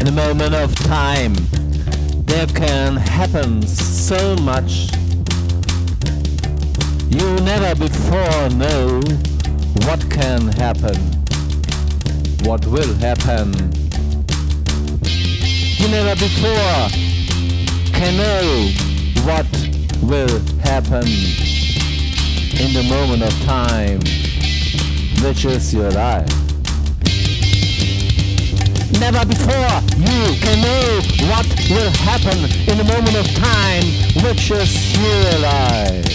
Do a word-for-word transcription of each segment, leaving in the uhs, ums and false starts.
in a moment of time. There can happen so much. You never before know what can happen, what will happen. You never before can know what will happen in the moment of time, which is your life. Never before you can know what will happen in the moment of time, which is your life.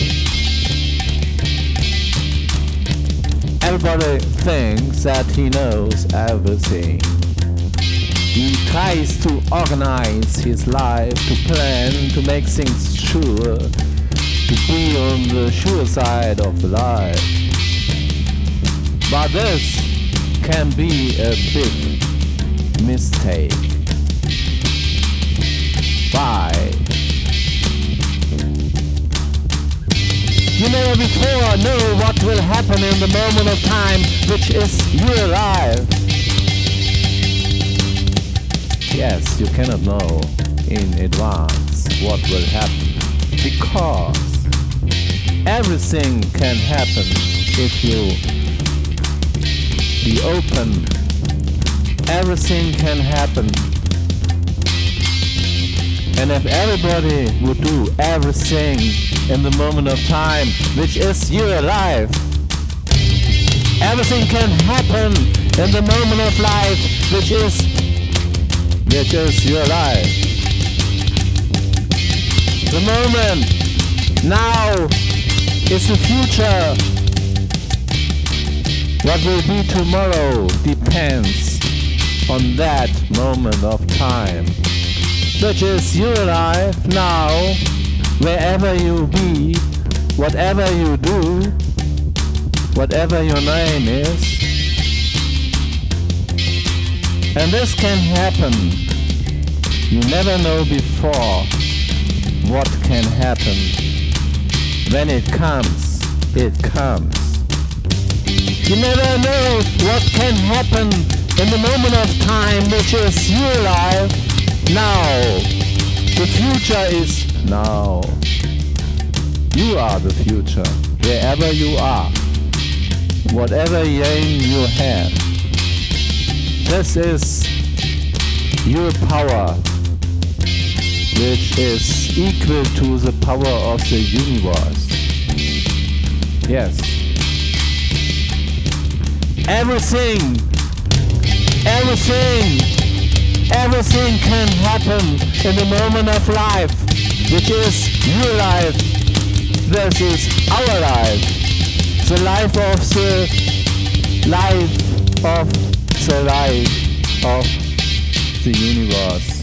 Everybody thinks that he knows everything. He tries to organize his life, to plan, to make things sure, to be on the sure side of life. But this can be a big mistake. Why? You never before know what will happen in the moment of time, which is your life. Yes, you cannot know in advance what will happen, because everything can happen if you be open. Everything can happen. And if everybody would do everything in the moment of time, which is your life, everything can happen in the moment of life, which is which is your life. The moment now is the future. What will be tomorrow depends on that moment of time, which is your life now. Wherever you be, whatever you do, whatever your name is. And this can happen. You never know before what can happen. When it comes, it comes. You never know what can happen in the moment of time, which is your life now. The future is now. You are the future, wherever you are, whatever aim you have. This is your power, which is equal to the power of the universe. Yes. Everything, everything, everything can happen in the moment of life, which is your life. This is our life. The life of the life of the life of the universe.